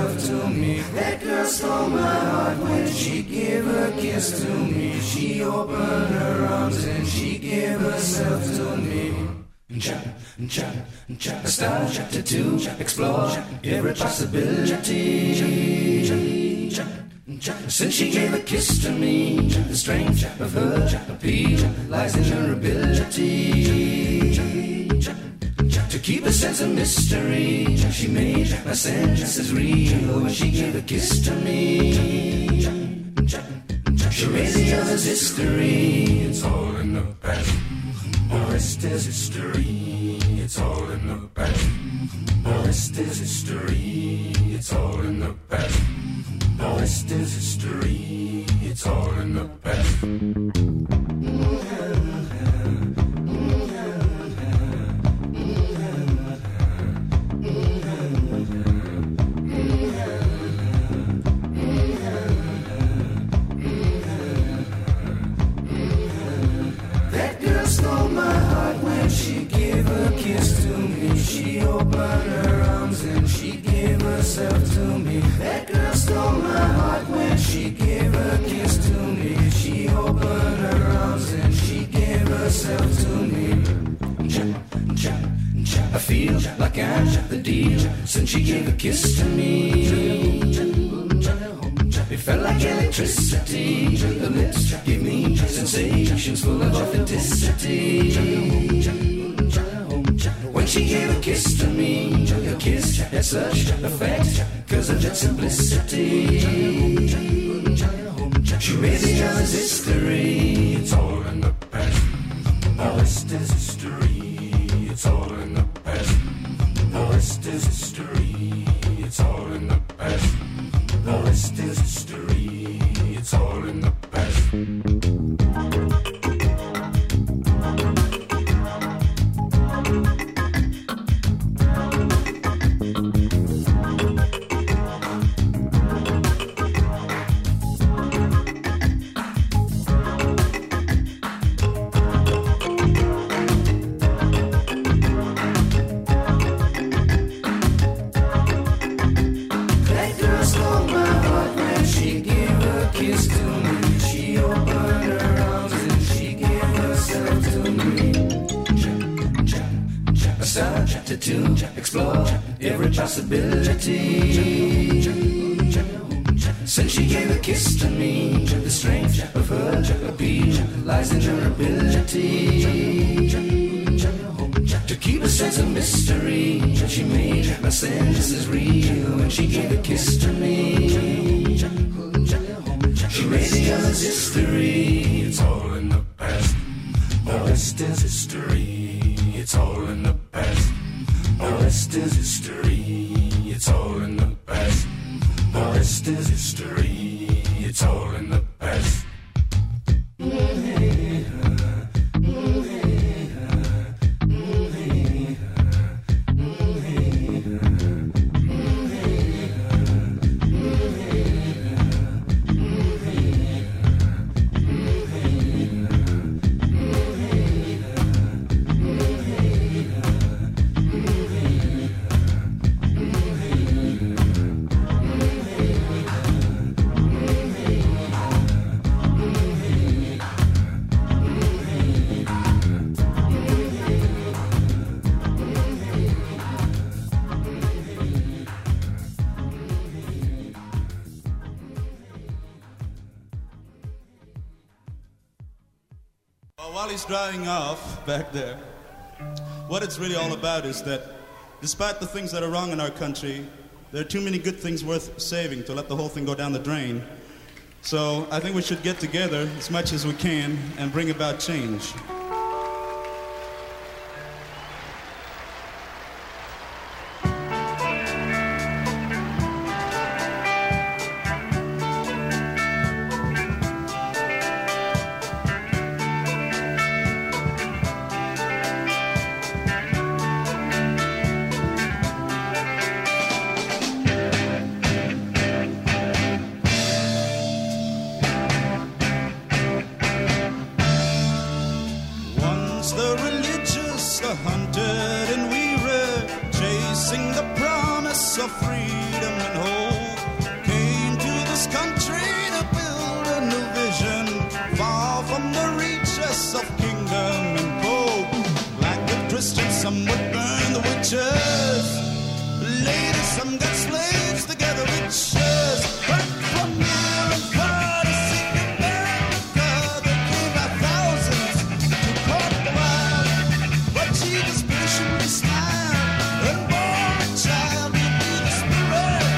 herself to me. That girl stole my heart when she gave a kiss to me. She opened her arms and she gave herself to me. Start to explore every possibility. Since she gave a kiss to me, the strength of her appeal lies in her ability to keep a sense of mystery. She made my senses real when she gave a kiss to me. She made the others history. It's all in the past. The rest is history. It's all in the past. The rest is history. It's all in the past. The rest is history. It's all in the past. That girl stole my heart when she gave a kiss to me. She opened her arms and she gave herself to me. That girl stole my heart when she gave a kiss to me. She opened her arms and she gave herself to me. I feel like I'm the deal since she gave a kiss to me. It felt like electricity. The lips gave me sensations full of authenticity. When she gave a kiss to me, a kiss had such effect because of its simplicity. She made the others history. It's all in the past. The rest is history. It's all in the past. The rest is history. It's all in the past. The rest is history. It's all in the past. To explore every possibility. Since she gave a kiss to me, the strength of her appeal lies in her ability to keep a sense of mystery. She made my senses real when she gave a kiss to me. She made the others history. It's all in the past. The rest is history. It's all in the past. The rest is history. It's all in the past. The rest is history. It's all in the past. While he's drying off back there, what it's really all about is that despite the things that are wrong in our country, there are too many good things worth saving to let the whole thing go down the drain. So I think we should get together as much as we can and bring about change. some would burn the witches. Ladies, some got slaves together, riches. But from near and far to seek America, they came by thousands to court the wild. But she just patiently smiled and bore a child to be the spirit.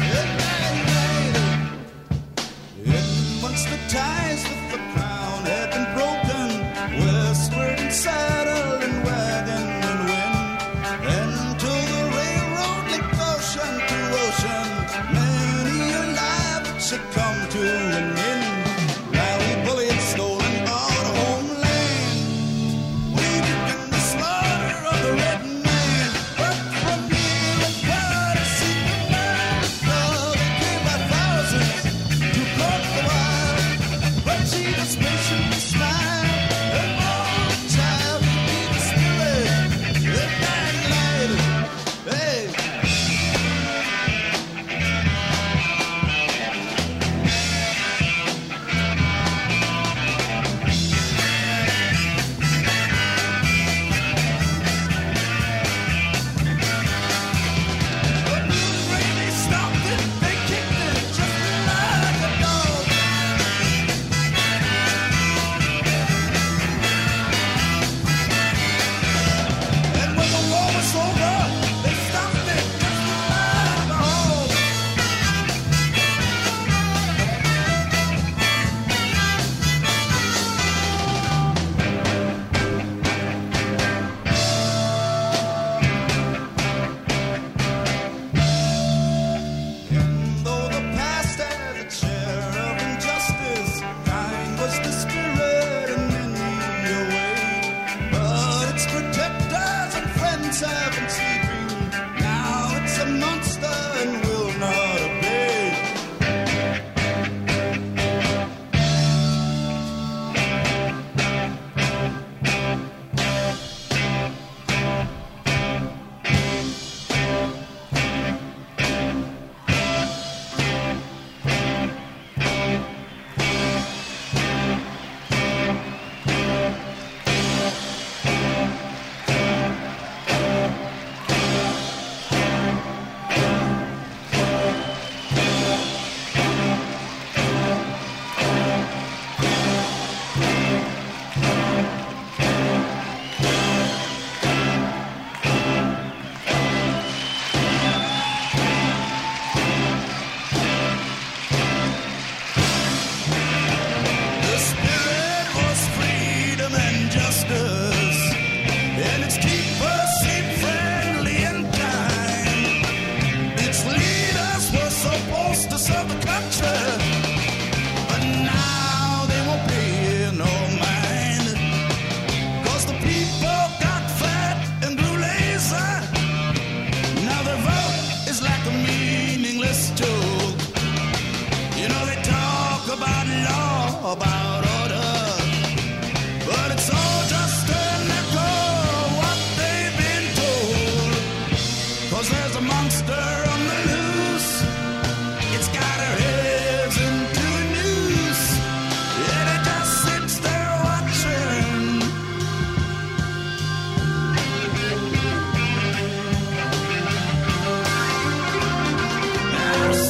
And once the ties with the crown had been broken, westward and saddle and wagon and wind, until the railroad linked ocean to ocean, many a life should come to an end. Rowdy bully had stolen our homeland. We began the slaughter of the red man. But from near and far to seek America, they came by thousands to court the wild. But she just patiently smiled and bore a child to be the spirit that died later. Hey. But they stopped it, they kicked it just like a dog. And when the war was over, they stopped it just like a hog. And though the past had a share of injustice, kind was the spirit in many a way. But its protectors and friends have been sleeping. Now it's a monster and will not obey. The spirit was freedom and justice, and its keepers seemed friendly and kind. Its leaders were supposed to serve the country, but now they won't pay no mind. 'Cause the people got fat and grew lazy. Now their vote is like a meaningless joke. You know they talk about law, about order, but it's all just an echo of what they've been told. 'Cause there's a monster on the loose. It's got her heads into a noose, and it just sits there watching. There's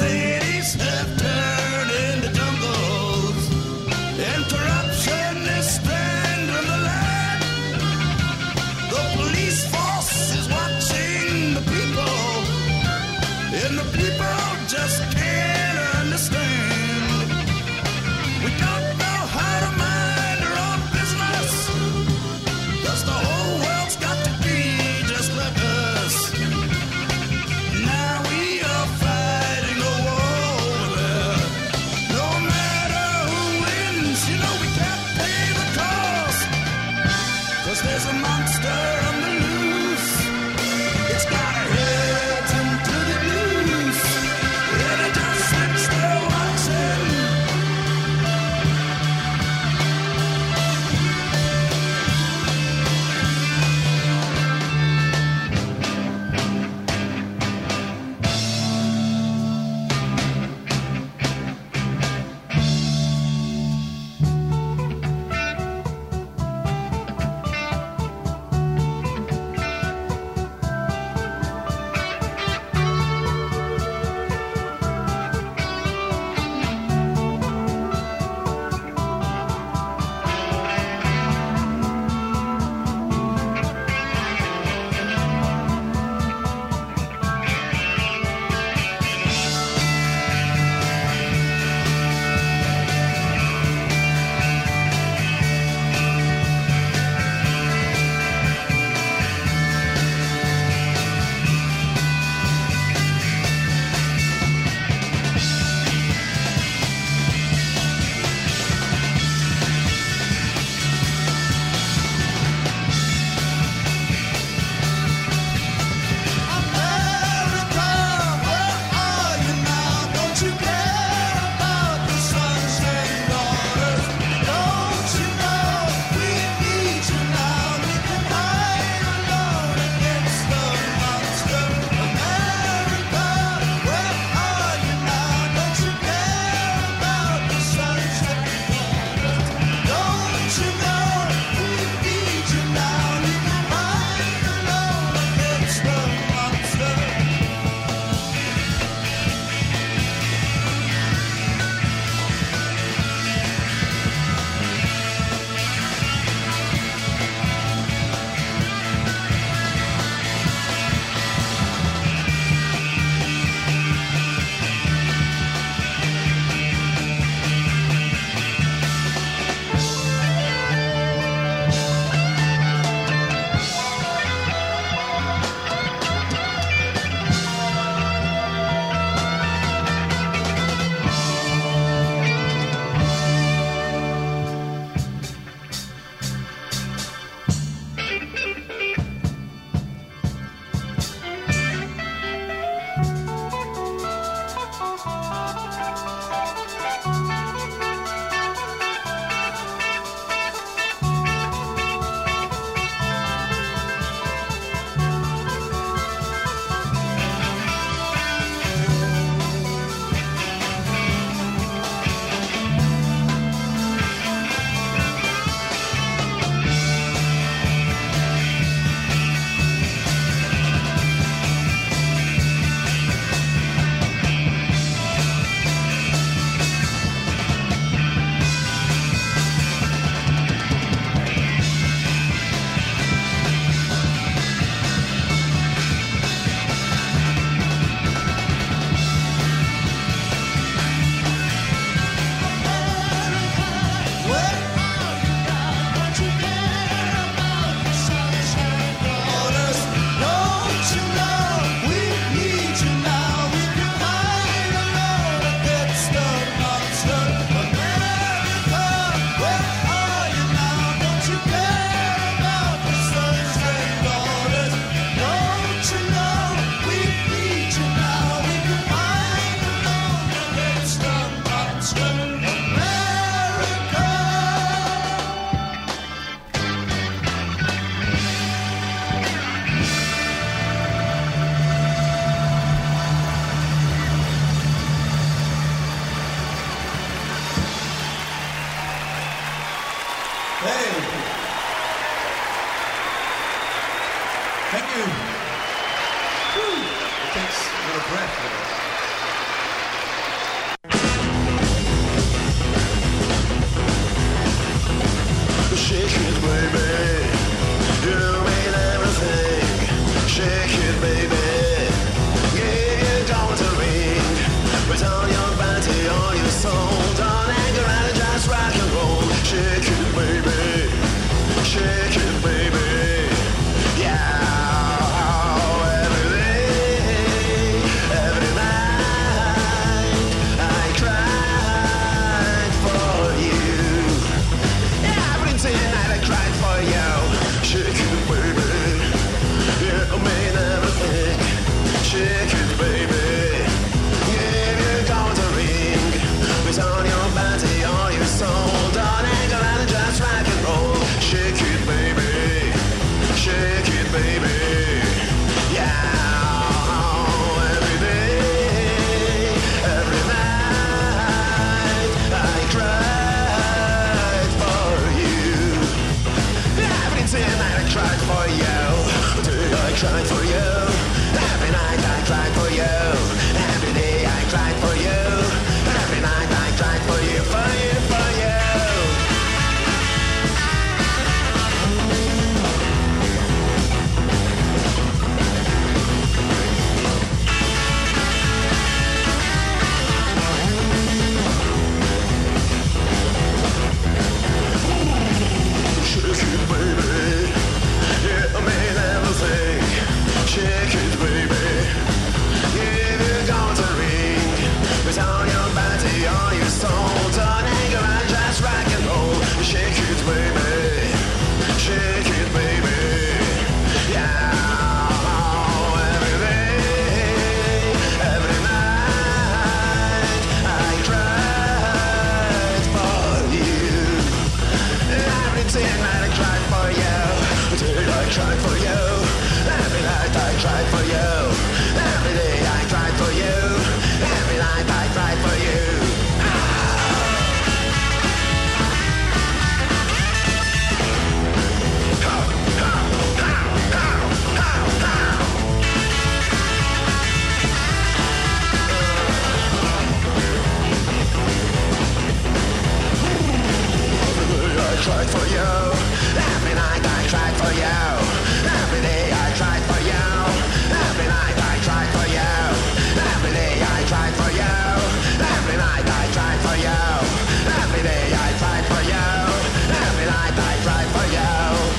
tried for you. Every night I tried for you. Every day I tried for you. Every night I tried for you. Every day I tried for you. Every night I tried for you. Every day I tried for you. Every night I tried for you.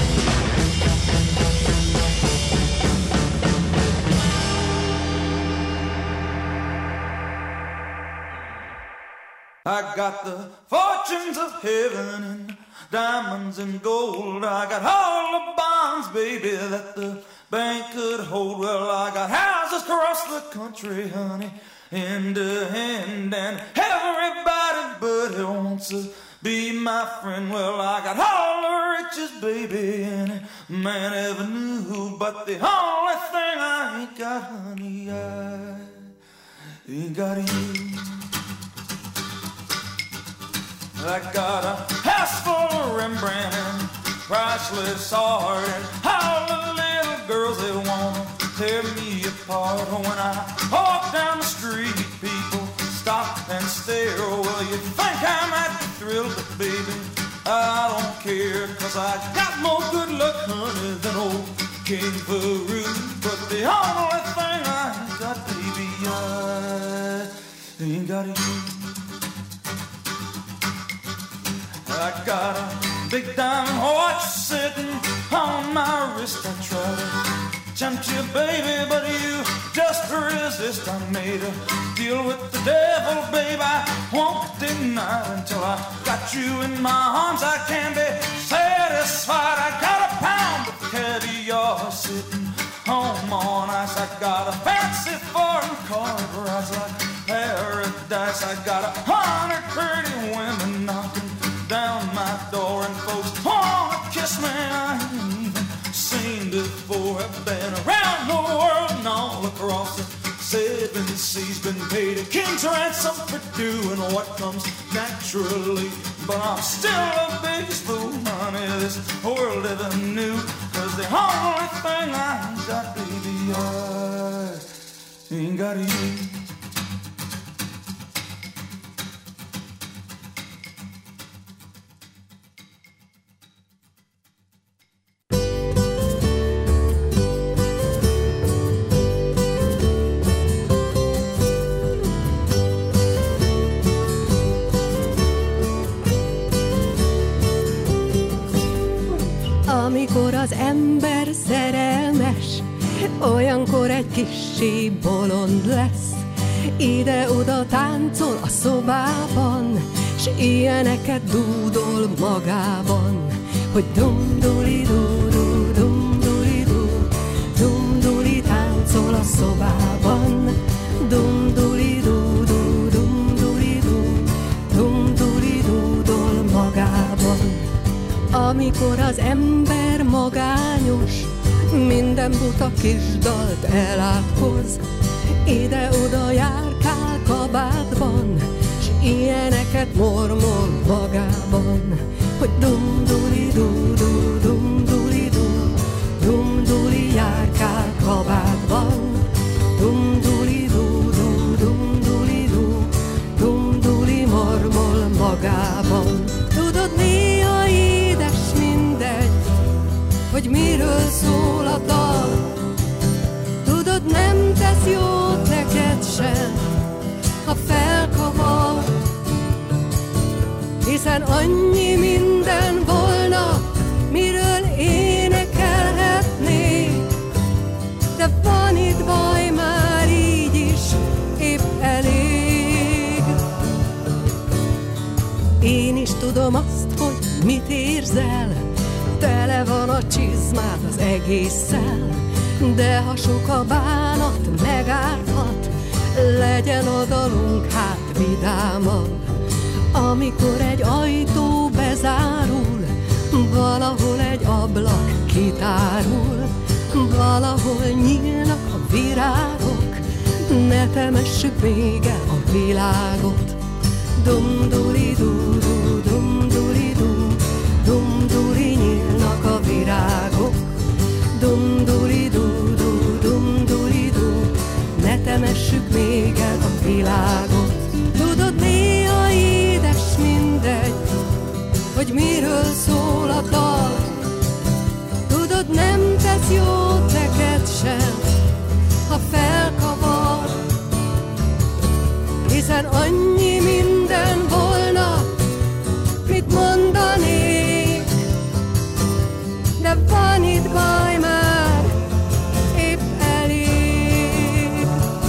I got the fortunes of heaven and diamonds and gold. I got all the bonds, baby, that the bank could hold. Well, I got houses across the country, honey, hand to hand, and everybody but who wants to be my friend. Well, I got all the riches, baby, any man ever knew, but the only thing I ain't got, honey, I ain't got you. I got a house full of Rembrandt and priceless art, and all the little girls, they wanna tear me apart. When I walk down the street, people stop and stare. Well, you think I might be thrilled, but baby, I don't care, 'cause I got more good luck, honey, than old King Farouk. But the only thing I ain't got, baby, I ain't got you. I got a big diamond watch sitting on my wrist. I try to tempt you, baby, but you just resist. I made a deal with the devil, babe. I won't deny it until I got you in my arms. I can't be satisfied. I got a pound of caviar sitting home on ice. I got a fancy foreign car that rides like paradise. I got 100 pretty women knocking down my door, and folks wanna kiss me I ain't even seen before. I've been around the world and all across the 7 seas, been paid a king's ransom for doing what comes naturally. But I'm still the biggest fool, honey, this world ever knew, 'cause the only thing I ain't got, baby, I ain't got you. Amikor az ember szerelmes, olyankor egy kissé bolond lesz. Ide-oda táncol a szobában, s ilyeneket dúdol magában, hogy dum-duli-du-du, dum-duli-du, dum-duli táncol a szobában, dum-duli-du-du, dum-duli-du, dum-duli dúdol magában. Amikor az ember magányos, minden buta kis dalt elátkoz, ide-oda járkál kabátban, s ilyeneket mormol magában, hogy dum-duli-du-du, dum-duli-du, dum-duli járkál kabátban, dum-duli-du-du, dum-duli-du, dum-duli mormol magában. Tudod, néha édes mindegy, hogy miről szól a dal. Tudod, nem tesz jót neked sem, ha felkavar, hiszen annyi minden volna, miről énekelhetnék. De van itt baj már így is, épp elég. Én is tudom azt, hogy mit érzel, tele van a csizmád az egésszel, de ha sok a bánat megárthat, legyen a dalunk hát vidáman. Amikor egy ajtó bezárul, valahol egy ablak kitárul, valahol nyílnak a virágok, ne temessük még el a világot. Dum-duli-du-du, dum-duli-du, dum-duli nyílnak a virágok. Dum-duli-du-du, dum-duli-du, ne temessük még el a világot. Tudod, néha édes mindegy, hogy miről szól a dal. Tudod, nem tesz jót neked sem, ha felkavar, hiszen annyi minden volna, mit mondanék, de van itt baj már, épp elég.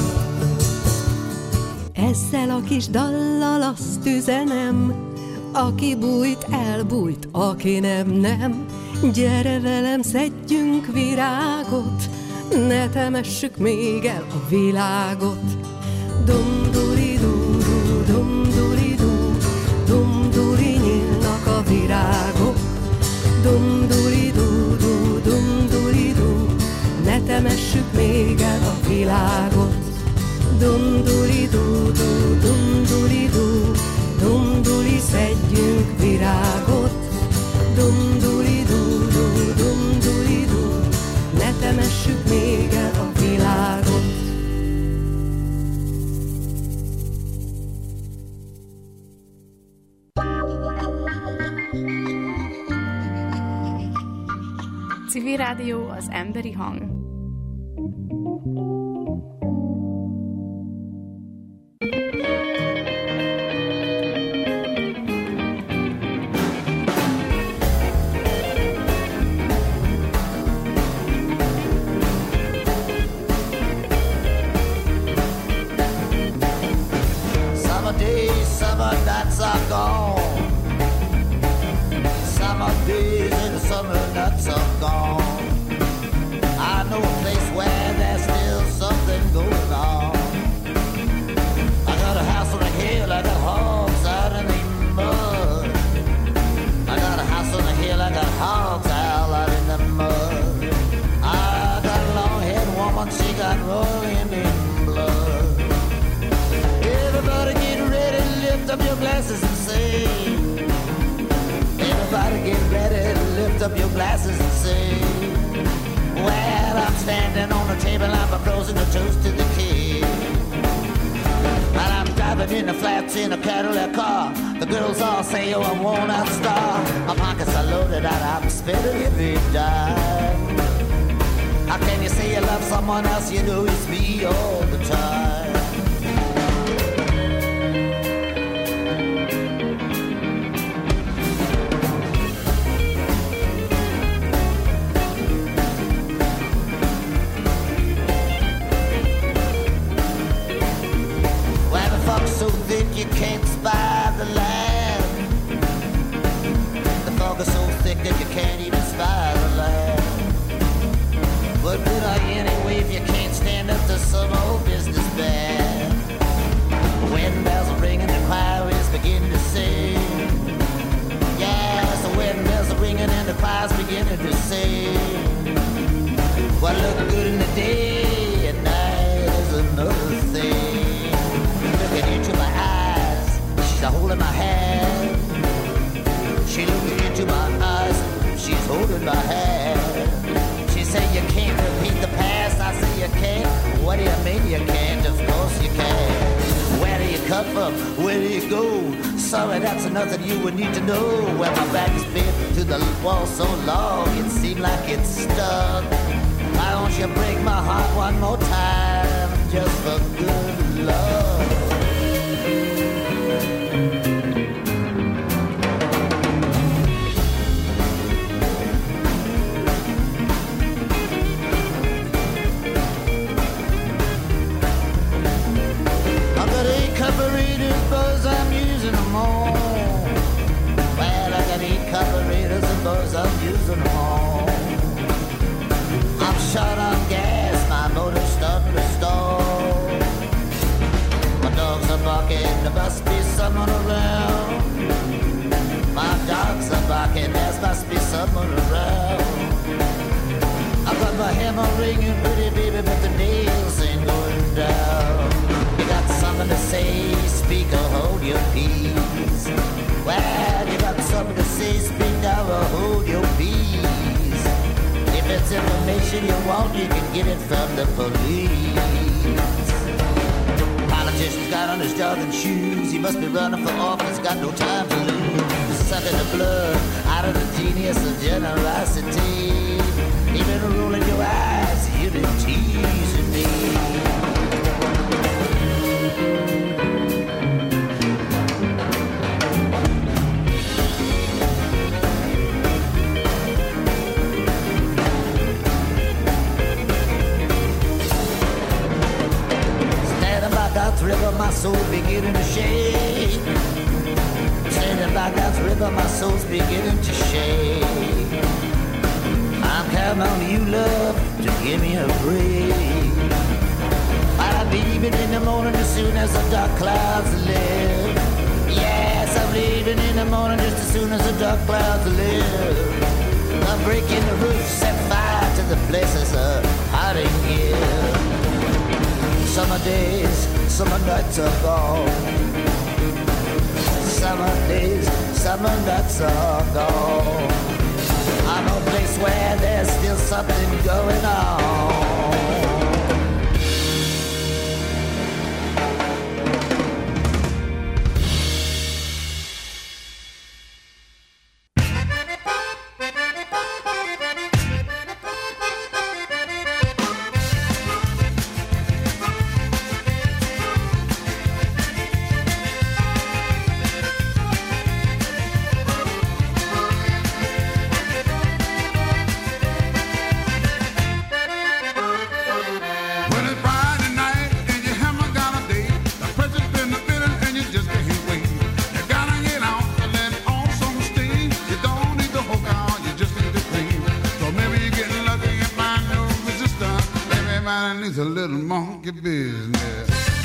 Ezzel a kis dallal azt üzenem, aki bújt, elbújt, aki nem, nem. Gyere velem, szedjünk virágot, ne temessük még el a világot. Dum-duri-du-du, dum-duri-du, dum-duri, nyílnak a virágok. Dum-duri-du-du, dum-duri-du, ne temessük még el a világot. Dum-duri-du-du, dum-duri-du, dum-duri, szedjünk virágot. Dum-duri-du-du, dum-duri-du, ne temessük még el a világot. Civil Rádió, az emberi hang. Summer days, summer nights are gone. Summer days and summer nights are gone. I know a place where there's still something going on. I got a house on a hill, I got hogs out in the mud. I got a house on a hill, I got hogs out in the mud. I got a long-haired woman, she got rolling in blood. Everybody get ready, lift up your glasses and sing. Everybody get ready, lift up your glasses and sing. Well, I'm standing on the table, I'm proposing a toast to the king. While I'm driving in the flats in a Cadillac car, the girls all say, oh, I want a star. My pockets are loaded out, I'm spending every dime. How can you say you love someone else, you know it's me all the time. So thick you can't spy the land. The fog is so thick that you can't even spy the land. What good are you anyway if you can't stand up to some old business band? Wedding bells are ringing, the choir is beginning to sing. Yes, the wedding bells are ringing and the choir's beginning to sing. What looked good in the day at night is another thing. Looking into my eyes, she's holding my hand. She looking into my eyes, she's holding my hand. She said you can't repeat the past, I say you can't. What do you mean you can't? Of course you can. Where do you come from? Where do you go? Sorry, that's nothing you would need to know. Where my back has been to the wall so long, it seemed like it's stuck. Why don't you break my heart one more time, just for good love? Carburetors, buzz, I'm using them all. Well, I got 8 carburetors and buzz, I'm using them all. I'm short on gas, my motor's starting to stall. My dogs are barking, there must be someone around. My dogs are barking, there must be someone around. I got my hammer ringing, pretty baby, but the nails ain't going down. You got something to say, speak or hold your peace. Well, you got something to say, speak now or hold your peace. If it's information you want, you can get it from the police. Politician's got on his jogging shoes, he must be running for office, got no time to lose. sucking the blood out of the genius of generosity. Even rolling your eyes, you've been teasing me. Standing by God's river, my soul beginning to shake. Standing by God's river, my soul's beginning to shake. I'm counting on you, love, to give me a break. I'll be leaving in the morning as soon as the dark clouds lift. Yes, I'm leaving in the morning just as soon as the dark clouds lift. I'm breaking the roof, set fire to the places of hot and give. Summer days, summer nights are gone. Summer days, summer nights are gone. I know a place where there's still something going on. A little monkey business.